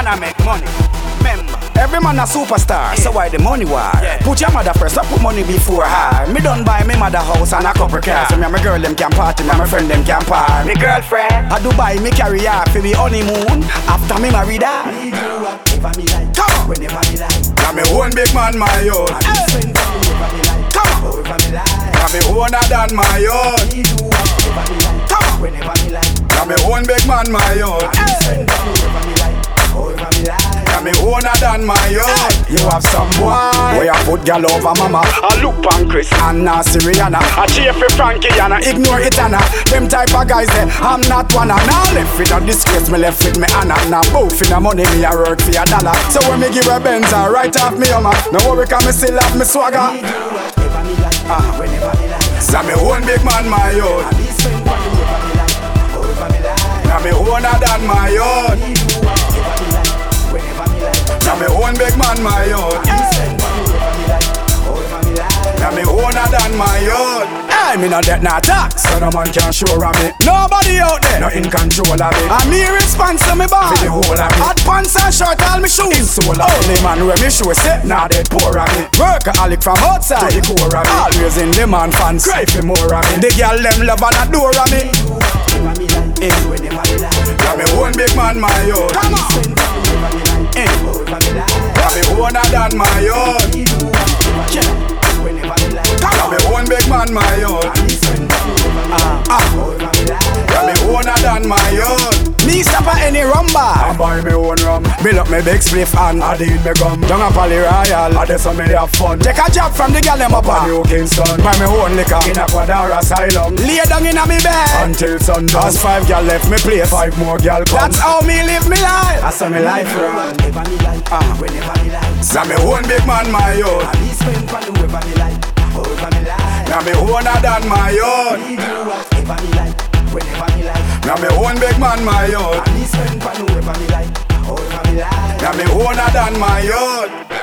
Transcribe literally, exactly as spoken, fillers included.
I make money. Remember, every man a superstar, yeah. so why the money war? Yeah. Put your mother first, I put money before her. Me done buy me mother house and a couple cars. So me and my girl them can party, me and my friend them can party. me girlfriend, I Dubai me carry her for me honeymoon. After me married her, me do whatever me like. come on, Whenever me like. now me own big man my own. I spend time whenever me like. Come on, However me like. now me owner than my own. Me do whatever me like. Come on, Whenever me like. now me own big man my own. I spend time whenever me like. However me like. Now me owner than my own. You have some boy where I put gal over mama. I look pan Chris and Nancy Rihanna. I cheer for Frankie and I ignore it Anna. Them type of guys there, I'm not one. And now left with a disgrace, me left with me Anna. Now both in the money me I work for a dollar. So when me give a Benz I right off me Hummer. No worry 'cause me still have me swagger. Me do whatever me like. Uh, Whenever me like. so me own big man my own. I be spend time whenever me like. However me like. Now me owner than my own. Me do whatever me like. Whenever me like. Now me own big man my own. I be spend time whenever me like. However me like. Now me owner than my own. Hey, me no debt no tax, so no man can show of me. Nobody out there, no in control of me. I'm me responsible, me ball. For the whole of me. Hot pants and shirt, all me shoes. In soul of only man where me show say, nah dead poor of me. Workaholic from outside to the core of me. Always in demand fans, cry for more of me. The girl them love and adore of me. Whenever me like. Eh. Whenever me like. Now me own big man my own. Come on. Spend time whenever me like. Eh. However me like. Now me owner than my own. Me do whatever me like. Whenever me like. Now me own big man my own. I be spend time whenever me like. Ah. However me like. Now me owner than my own. Me stop at any rum bar. I buy me own rum. Build up me big spliff and I did me gum. Down a Pally Royal. I just me have fun. Take a job from the gal them up on New Kingston. Buy me own liquor in a Quadar Asylum. Lay down in a me bed until sundown. As five gal left me play, five more gal come. That's how me live me life. I saw me life run. Whenever me like. Ah. Whenever me like. So me own big man my own. I be spend time whenever me like. However me like. Now me owner than my own. Me do whatever me like. Whenever me like. Now me own big man my own. I be spend time whenever me like. However me like. Now me owner than my own.